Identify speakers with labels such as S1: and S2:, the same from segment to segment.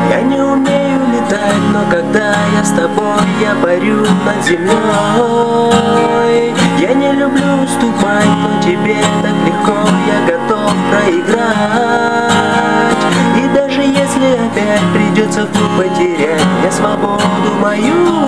S1: Я не умею летать, но когда я с тобой, я парю над землей. Я не люблю уступать, но тебе так легко, я готов проиграть. И даже если опять придется вдруг потерять я свободу мою,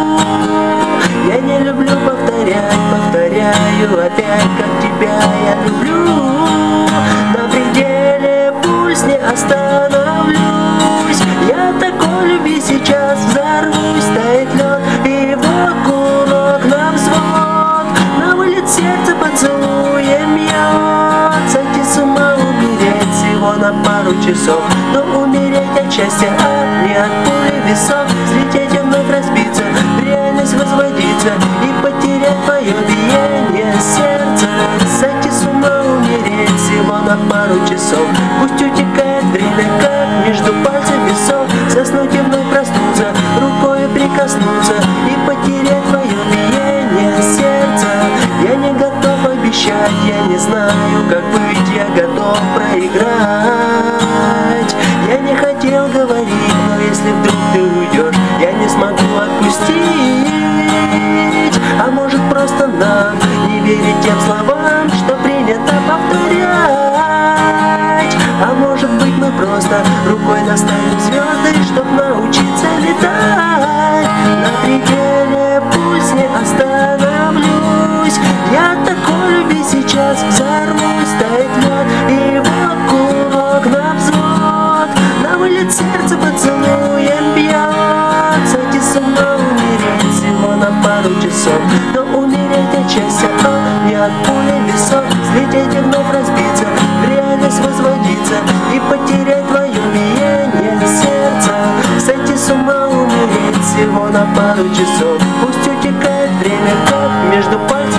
S1: я не люблю повторять, повторяю опять, как тебя я люблю. На пределе пульс не остановлюсь, я такой любви сейчас взорвусь. Тает лед и вот курок на взвод, на вылет сердце поцелуем бьет. Сойти с ума, умереть всего на пару часов, но умереть от счастья, а не от пули весов. Взлететь и вновь разбиться, в реальность возводиться и потерять твое биение сердца. Сойти с ума, умереть всего на пару часов, пусть утекает время, как между пальцев весов. Заснуть и вновь проснуться, рукой прикоснуться и потерять твое биение сердца. Я не готов обещать, я не знаю, как быть, я готов проиграть. Я не хотел говорить, но если вдруг ты уйдешь, я не смогу отпустить. А может просто нам не верить тем словам, что принято повторять. А может быть мы просто рукой достанем звезды, чтоб научиться летать. На пределе пульс не остановлюсь, я такой любви сейчас взорвусь. Тает лед и вот курок на взвод, на вылет сердце поцелуем бьет. Сойти с ума, умереть всего на пару часов, но умереть от счастья, а не от пули весов. Взлететь и вновь разбиться, в реальность возводиться и потерять твое биение сердца. Сойти с ума, умереть всего на пару часов, пусть утекает время, как между пальцев